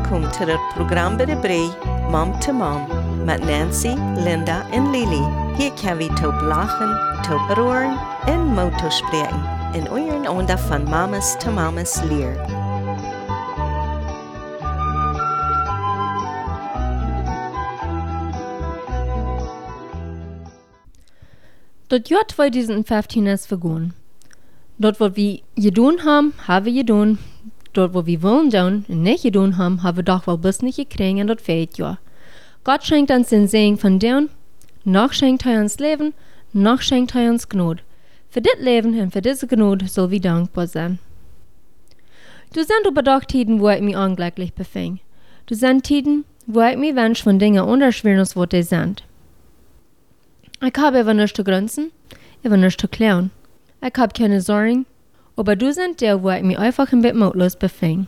Welkom til het program bij de Brei, Mom to Mom, met Nancy, Linda en Lily. Hier kan we top lachen, top roeren en motto spreken. In euren onda van Mamas to Mamas leer. Dat jaar 2015 is vergaan. Dat wat we gedaan hebben, hebben we gedaan. Dat wat we willen doen en niet gedaan hebben, hebben we toch wel best niet gekregen en dat feit ja. Gott schenkt uns den Segen von doen, noch schenkt hij ons leven, noch schenkt hij ons Gnade. Für dit leven en für diese Gnade soll wir dankbar sein. Du sind aber doch Tiden, wo ich mich unglücklich befing. Du sind Tiden, wo ich mich wünsch von Dingen unterschweren, als was die sind. Ich habe aber nichts zu grunzen, aber nichts zu klären. Ich habe keine Sorgen, aber du sind der, wo ich mich einfach ein bisschen mutlos befing.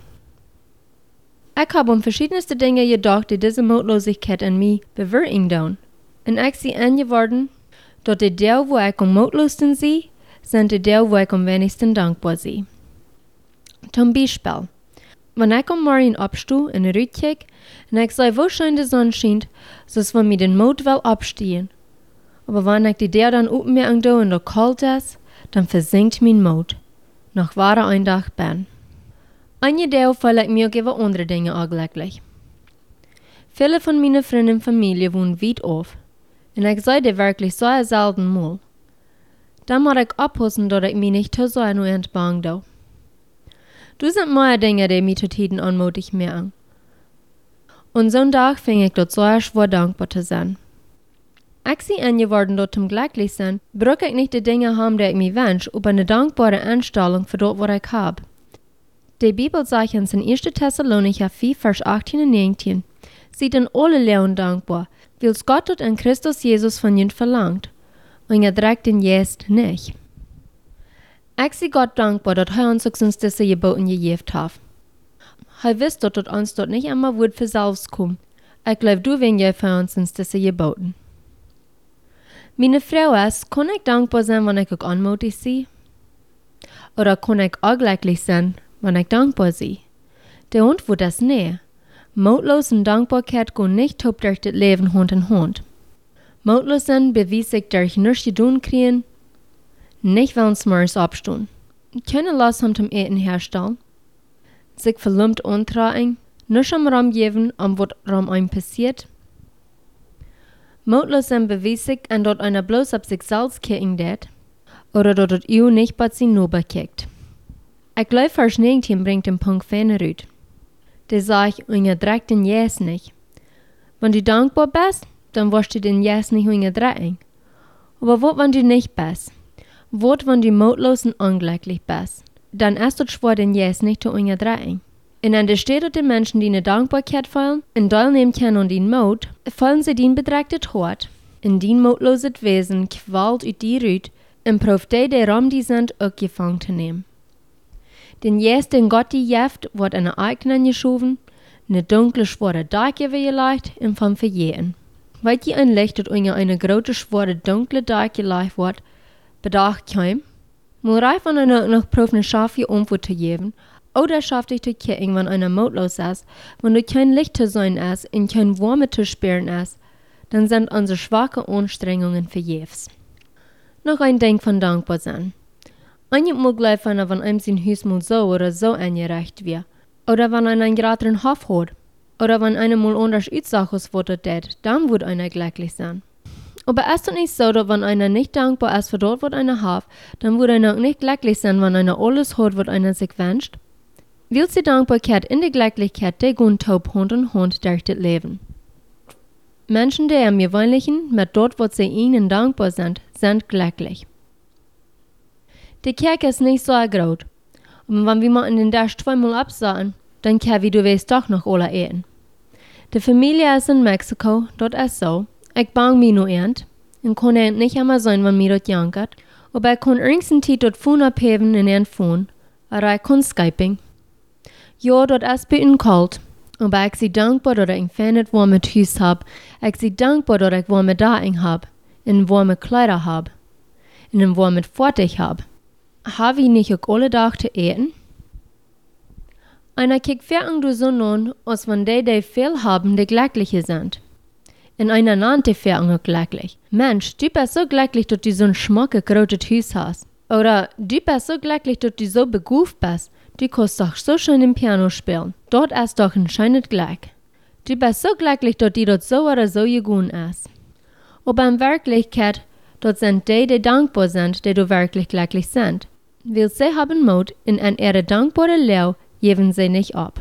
Ich habe verschiedenste Dinge gedacht, die diese Mutlosigkeit in mir bewirken tun. Und ich sie angeworden, dass die der, wo ich am mutlosten sehe, sind die der, wo ich am wenigsten dankbar sehe. Zum Beispiel, wenn ich am Morgen abstehe und rückkicke und ich sehe, wo schön die Sonne scheint, so dass mir den Mut will abstehen. Aber wenn ich die der dann oben mir angdo und da kalt ist, dann versinkt mein Mut. Nach wahrer Eindach bin. Eine Deel fall ich mir über andere Dinge anglücklich. Viele von meinen Freunden und Familie wohnen weit auf. Und ich sehe die wirklich so selten mal. Dann muss ich abpassen, dass ich mich nicht zu so nur entbangen do. Du sind mehr Dinge, die mich zu Tiden anmutig machen. Und so ein Tag fing ich dort so schwer dankbar zu sein. Ich sie angeworden dort zum glücklich sein, brauche ich nicht die Dinge haben, die ich mir wünsche, aber eine dankbare Einstellung für dort, was ich habe. Die Bibel sagt uns in 1. Thessalonicher 4, Vers 18 und 19, sie sind alle Lehren dankbar, weil es Gott dort in Christus Jesus von ihnen verlangt, und trägt den Jest nicht. Ich sie Gott dankbar, dass er uns diese Geboten gegeben hat. Er wisst dort, dass uns dort nicht immer Wort für selbst kommt. Ich glaube, du wenn ihr für uns diese Geboten. Meine Frau ist, kann ich dankbar sein, wenn ich auch anmutig sehe? Oder kann ich auch glücklich sein, wenn ich dankbar sehe? Die Antwort ist nee. Mutlos und Dankbarkeit gehen nicht top durch das Leben Hand in Hand. Mutlos sein beweist sich durch nichts getan kriegen, nicht weil uns Smurs abstehen. Keine Lust haben zum Eten herstellen, sich verlumpt antragen, nichts am Raum geben, was Raum einem passiert. Mutlos sein beweist sich, an dort einer bloß ab sich selbst kicken det, oder dort ihr nicht bei sie nur bekickt. Ich glaube, Vers 19 bringt den Punkt feiner rüt. Der sagt, und ihr trägt den Jes nicht. Wenn du dankbar bist, dann wirst du den Jes nicht tragen. Aber was, wenn du nicht bist? Was, wenn du mutlos und unglücklich bist? Dann ist es schwer, den Jes nicht zu tragen. Und an der Stelle der Menschen, die eine Dankbarkeit fallen und teilnehmen können an den Mut, fallen sie den bedrägten Hort, in den mutloses Wesen quält ut die Rüt, und prüft die Raum die sind, auch gefangen zu nehmen. Den Jes, den Gott die jeft, wird in eine eigenen geschoben, eine dunkle, schwere Dake gelegt und vom Verjähren. Weil die ein Licht, das eine große, schwere, dunkle Dake gelegt wird, bedacht kein, muss reif an einer noch prüfende Schafe Antwort zu geben, oder schafft dich zu kicken, wenn einer mutlos ist, wenn du kein Licht zu sein ist und kein Wärme zu spüren ist, dann sind unsere schwachen Anstrengungen vergebens. Noch ein Ding von dankbar sein. Einmal mag gleich wenn einem sein Haus mal so oder so eingerichtet wird, oder wenn einer einen geraden Hof hat, oder wenn einer mal anders aussagt, als was dann wird einer glücklich sein. Aber ist es nicht so, dass wenn einer nicht dankbar ist für dort, was einer hat, dann wird einer auch nicht glücklich sein, wenn einer alles hat, was einer sich wünscht? Will die Dankbarkeit in der Glücklichkeit, die gehen taub Hand in Hand durch das Leben. Menschen, die am gewöhnlichen, mit dort, was sie ihnen dankbar sind glücklich. Die Kirche ist nicht so groß. Und wenn wir mal in den Tag zweimal absahen, dann können wir, du weißt, doch noch alle eten. Die Familie ist in Mexiko, dort ist so. Ich bang mich nur und kann nicht immer sein, wenn mir dort jankert. Aber ich kann irgendeinen Zeit dort Phone abheben in ihren Phone. Oder ich kann Skyping. Ja, dort ist bei ihnen kalt. Aber ich bin dankbar, dass ich ein feines warmes Haus habe. Ich bin dankbar, dass ich warme Dachen habe. Und warme Kleider habe. Und ein warmes Fertig habe. Habe ich nicht auch alle Tage zu eten? Einer kijkt verang du so nun, als von die viel haben, die glückliche sind. In einer nannte verang glücklich. Mensch, du bist so glücklich, dass du so ein schmacke, großes Haus hast. Oder, du bist so glücklich, dass du so begabt bist. Du kannst doch so schön im Piano spielen. Dort ist doch ein schönes Glück. Du bist so glücklich, dass dir das so oder so gegangen ist. Aber in Wirklichkeit, dort sind die dankbar sind, die du wirklich glücklich sind. Weil sie haben Mut, in ihre dankbare Leu geben sie nicht ab.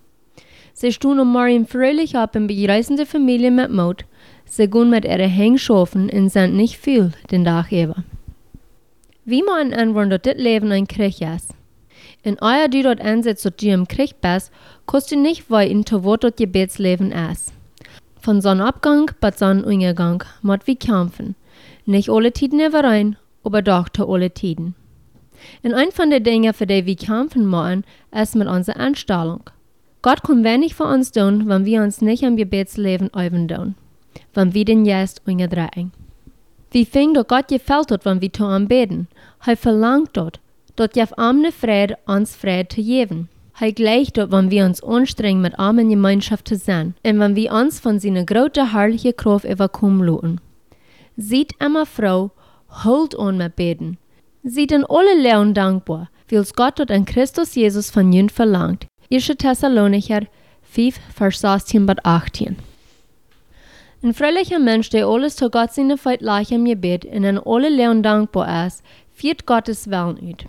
Sie stehen um morgen fröhlich ab in bereisende Familie mit Mut. Sie gehen mit ihren Hängschafen und sind nicht viel den Tag über. Wie man anwenden, dass das Leben ein Krieg ist. In euer du dort ansetzt, dass du im Krieg bist, kannst du nicht weiten, zu wo das Gebetsleben ist. Von Sonnabgang bis Sonnenuntergang muss wir kämpfen. Nicht alle Tiden überein, aber doch zu alle Tiden. Und ein von den Dingen, für die wir kämpfen müssen, ist mit unserer Einstellung. Gott kann wenig für uns tun, wenn wir uns nicht am Gebetsleben üben tun. Wenn wir den Geist unterdrücken. Wie fing doch Gott gefällt hat, wenn wir zu ihm beten. Er verlangt dort, dass auf arme Fried uns Fried zu geben. Er gleicht dort, wenn wir uns anstrengen, mit ihm in Gemeinschaft zu sein. Und wenn wir uns von seiner großen, herrlichen Kraft überkommen lassen. Seid immer Frau, holt an mit Beten. Seid in alle Lehren dankbar, weil Gott dort an Christus Jesus von jünd verlangt. 1. Thessalonicher 5, Vers 16 bis 18. Ein fröhlicher Mensch, der alles zu Gott seine Feitleich im Gebet und an alle Lehren dankbar ist, führt Gottes Willen aus.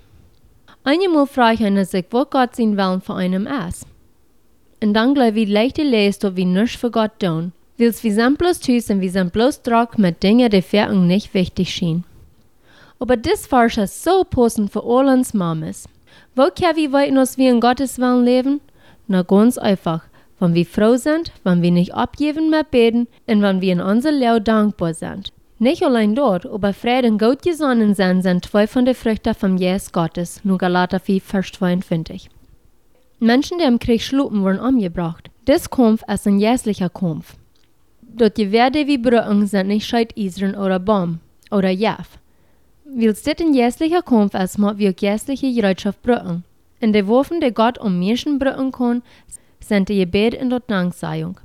Einmal frage ich sich, wo Gott sein Willen für einem ist. Und dann glaube ich leicht lesen, dass wir nichts für Gott tun, weil wir sind bloß tüß und wir sind bloß Druck mit Dingen, die für uns nicht wichtig schienen. Aber das Vers ist so passend für all uns Mamas. Wo können wir weiten, dass wir in Gottes Willen leben? Na ganz einfach, wenn wir froh sind, wenn wir nicht abgeben mit Beten und wenn wir in unser Leben dankbar sind. Nicht allein dort, aber Friede und gut gesonnen sind zwei von den Früchten vom Geist Gottes, nur Galater 5, Vers 22. Menschen, die im Krieg schlupen, wurden umgebracht. Das Kampf ist ein jährlicher Kampf. Dort die Werte wie Brücken sind nicht Scheitisen oder Baum oder Jaff. Weil es ein jährlicher Kampf ist, muss wir jährliche Bereitschaft brücken. In den Waffen, die Gott Menschen brücken kann, sind die Gebet und die Danksagung.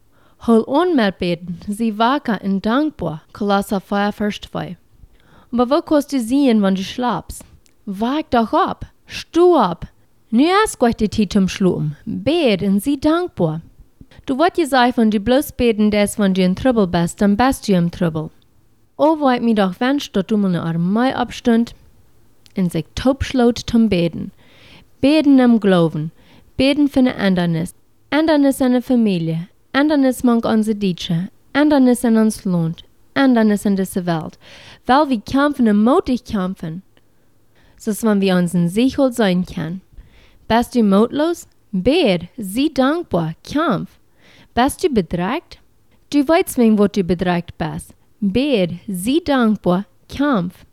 Hol an mit Beten, sie wacker und dankbar. Kolosser 4, Vers 2. Aber wo kannst du sehen, wenn du schlafst? Wag doch ab, steh ab. Nu ist gleich die Zeit zum Schlafen. Bet und sie dankbar. Du wirst gesagt, wenn du bloß beten des, wenn du in Trouble bist, dann bist du im Trouble. Oh, wo ich mir doch wünscht, dass du mal eine Armee abstund und sich taubschlaut zum Beten. Beten im Glauben. Beten für eine Ändernis. Ändernis in der Familie. Ändernis mang unsere Deutsche. Ändernis in uns Land. Ändernis in dieser Welt. Weil wir kämpfen und mutig kämpfen. So wenn wir uns in Sicherheit sein können. Bist du mutlos? Bet, sei dankbar, kämpf. Bist du bedrängt? Du weißt, wegen wo du bedrängt bist. Bet, sei dankbar, kämpf.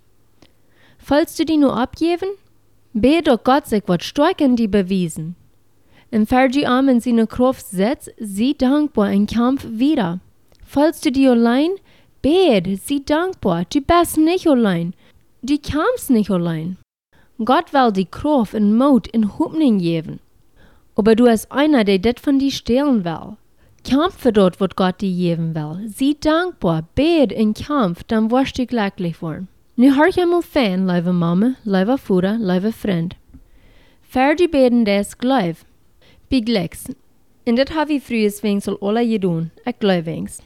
Falls du die nur abgeben? Bet, dass Gott sich was stark in dir bewiesen. Und für du am in seine Kraft setzt, sei dankbar und kämpf wieder. Falls du die allein? Bet, sei dankbar, du bist nicht allein. Du kämpfst nicht allein. Gott will die Kraft und Mut und Hoffnung geben. Aber du bist einer, der das von dir stehlen will. Kämpf für dort, was Gott dir geben will. Sei dankbar, bet und kämpf, dann wirst du glücklich werden. Nu hör ich einmal fan, liebe Mama, liebe Vater, liebe Freund. Für die beten des Glaub. Be glücks. Und das habe ich früher wegen soll alle gedun. Ich glaube wenigstens.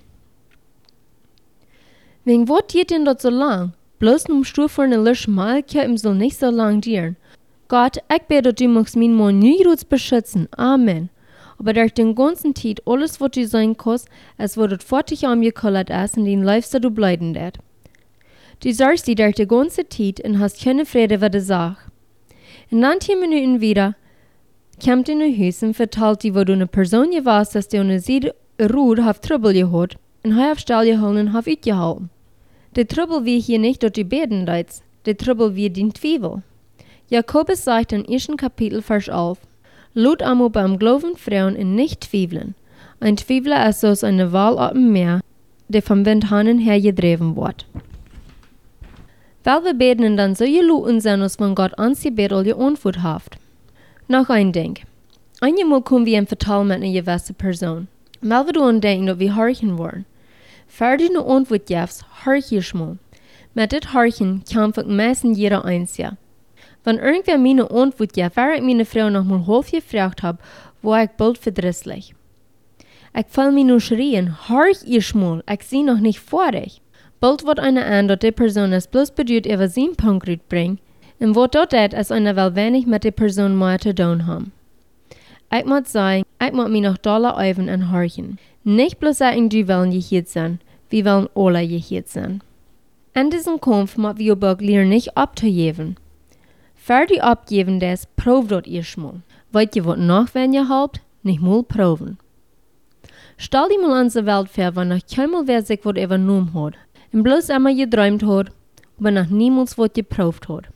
Wegen was geht denn dort so lang? Bloß nur Stuhl für eine Lisch Malke im soll nicht so lang dienen. Gott, ich bete, du magst mein Mann nie beschützen. Amen. Aber durch den ganzen Zeit, alles, was du sein kannst, es wird fertig angekullert ist und den Leifst du bleiben wird. Du sorgst dir durch die ganze Zeit und hast keine Freude über die Sache. In 19 Minuten wieder kommt in ein Haus und vertellt dir, wo du eine Person warst, dass du eine Seite Ruhe auf Trouble gehabt und auf Stall geholt und auf ausgehalten. Der Trouble wie hier nicht durch die Beten reizt, der Trouble wie den Zweifel. Jakobus sagt in 1. Kapitel, Vers 11, Lot amo beim Glauben Frauen und nicht zweifeln. Ein Zweifler ist so eine Wal auf dem Meer, der vom Wind hin her gedreven wird. Weil wir beten dann so geluten sind, als wenn Gott uns die Bett all geantwortet hat. Noch ein Ding. Einmal kommen wir in Vertal mit einer gewissen Person. Weil wir daran denken, dass wir horchen wollen. Fertig eine Antwort gibst, horch ich mal. Mit dit horchen kämpft meistens jeder Einzige. Wenn irgendwer mir eine Antwort gibt, während ich meine Frau noch mal halb gefragt habe, war ich bald verdrießlich. Ich will mich nur schreien, horch ich mal, ich sehe noch nicht vor dich. Bald wird einer an, dass die Person es bloß bedeutet, über seinen Punkt bringt, und wird dort als einer will wenig mit der Person mehr zu tun haben. Ich muss sagen, ich muss mich noch doller üben und horchen. Nicht bloß sagen, die wollen gehört sein, wir wollen alle gehört sein. In diesem Kampf muss wir aber lernen, nicht abzugeben. Für die abgeben des, probt dort erstmal. Wollt ihr was noch, wenn ihr habt? Nicht mal proben. Stell dir mal unsere Welt vor, wenn noch keinmal wer sich was übernommen hat, und bloß einmal geträumt hat, aber noch niemals was geprobt hat.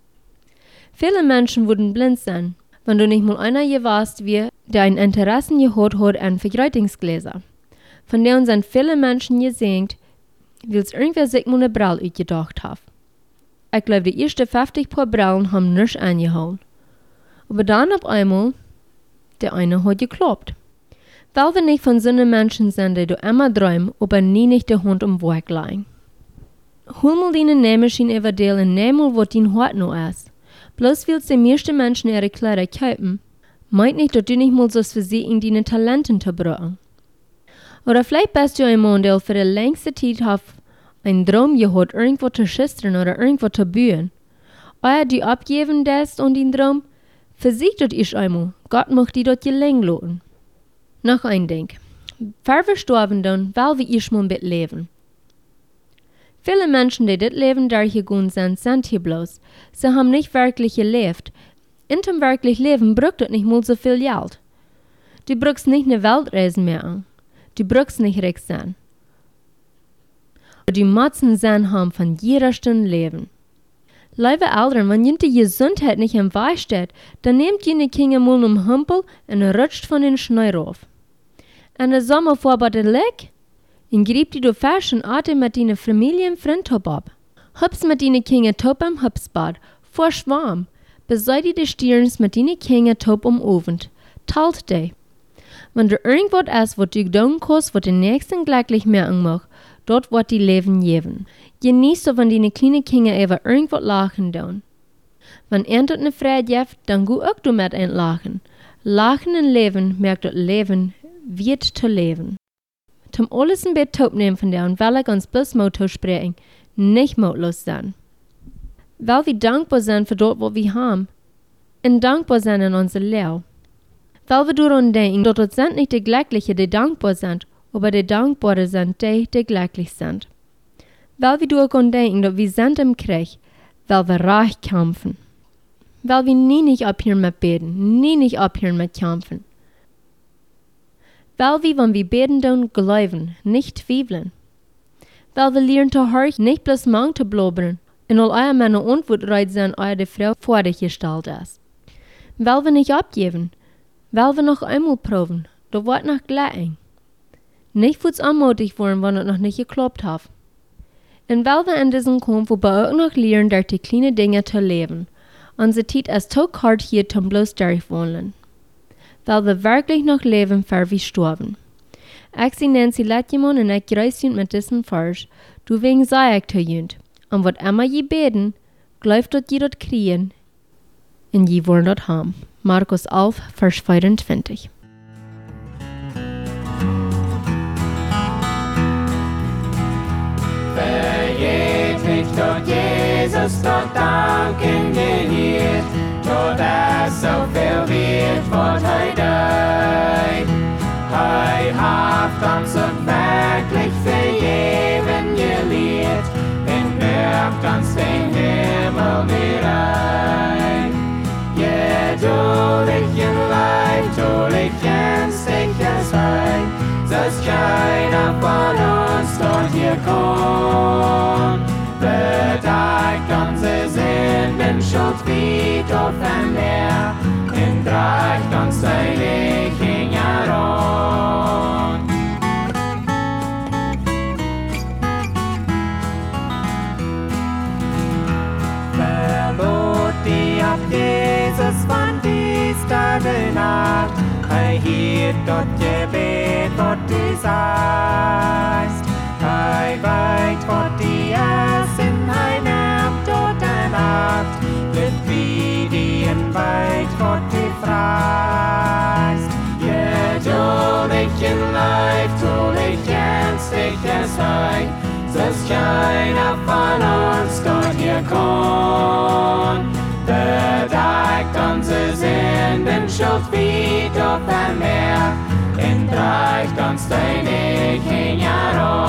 Viele Menschen würden blind sein, wenn du nicht mal einer gewasst wie, der ein Interesse gehabt hat an Vergleitungsgläser. Von denen sind viele Menschen gesenkt, weil es irgendwer sich mal eine Brille ausgedacht hat. Ich glaube, die ersten 50 paar Brillen haben nichts angehauen. Aber dann auf einmal, der eine hat geklappt. Weil wir nicht von so einem Menschen sind, die du immer träumen, aber nie nicht die Hand am Weg legen. Hol mal deine Nähmaschine über Deal und näh mal, was dein Hort noch ist. Bloß weil die meisten Menschen ihre Kleider kaufen, meint nicht, dass du nicht mal so für sie in deine Talenten zu brauchen. Oder vielleicht bist du ein Mann, der für die längste Zeit hat einen Traum gehabt, irgendwo zu schistern oder irgendwo zu bühen. Oder du abgeben lässt an den Traum, versiegt das ich einmal, Gott macht die dort gelingen lassen. Noch ein Ding. Wer verstorben dann, weil wir erstmal ein bisschen leben. Viele Menschen, die das Leben durchgegangen sind, sind hier bloß. Sie haben nicht wirklich gelebt. In dem wirklich Leben braucht das nicht mal so viel Geld. Du brauchst nicht eine Weltreise mehr an. Du brauchst nicht reich sein. Du musst einen Sinn haben von jeder Stunde Leben. Liebe Eltern, wenn ihr die Gesundheit nicht im Weg steht, dann nehmt ihr die Kinder mal um Humpel und rutscht von den Schnee auf. En de Sommer vor bei der Lek, en griep die du fashion Atem mit deine Familie und Freund ab. Hups mit deine Kinder top am Hupsbad, vor Schwarm, beseid die Stirns mit deine Kinder top am Abend, talt dich. Wenn du irgendwas ist, was du tun kannst, was den Nächsten glücklich merken macht, dort wird die Leben geben. Genieß so, wenn deine kleinen Kinder über irgendwas lachen tun. Wenn dort eine Freude gibt, dann geh auch du mit ein Lachen. Lachen und Leben merkt das Leben wird zu leben. Zum alles ein bisschen nehmen von der und will ich uns bloß Motto sprechen, nicht mutlos sein. Weil wir dankbar sind für dort, was wir haben, und dankbar sind in unser Leben. Weil wir daran denken, dass es sind nicht die Glücklichen, die dankbar sind, aber die Dankbaren sind die, die glücklich sind. Weil wir daran denken, dass wir sind im Krieg, weil wir reich kämpfen. Weil wir nie nicht abhören mit beten, nie nicht abhören mit kämpfen. Weil wir, wenn wir beten tun, glauben, nicht zweifeln. Weil wir lernen zu horchen, nicht bloß Mang zu blubbern, und all euer Männer Antwort reit sein, euer die Frau vor dich gestellt ist. Weil wir nicht abgeben, weil wir noch einmal proben, da wird noch gleich. Nicht wird's anmutig worden, wenn es noch nicht geklappt hat. Und weil wir in diesem Kampf aber auch noch lernen, durch die kleinen Dinge zu leben, unsere Zeit ist so hart hier zum bloß durchwohnen. Weil wir wirklich noch leben, für wir sterben. Ich bin Nancy Lettjemann und ich grüße mit diesem Vers. Du wegen sei ich zu jünd. Und was immer je beten, glaubt, dass je dort kriegen, und je wollen dort haben. Markus 11, Vers 24. Vergeht nicht, dort Jesus dort danken gehört, dort es so viel wird, was deut. Haft uns und wirklich vergeben gelehrt, und wirft uns den Himmel bereit. Geduldig in Leib, geduldig in sicheres Heil, dass keiner von uns dort hier kommt. Bedeckt unsere Sünden, Schuld wie auf ein Meer, und reicht uns heilig heran. Verlot die auf Jesus von dies Tage Nacht, hij hiert dat gebed wat du sagst. Hij weet wat die is en hij neemt tot en acht. Dit wie die en weet wat du vraagst. Geduldig in lijf, toelig en stichtjes hij. Zoals keiner van ons tot hier kon. Bedeckt onze zinden, schuld wie op en meer. En dreigt ons dein ik in jaar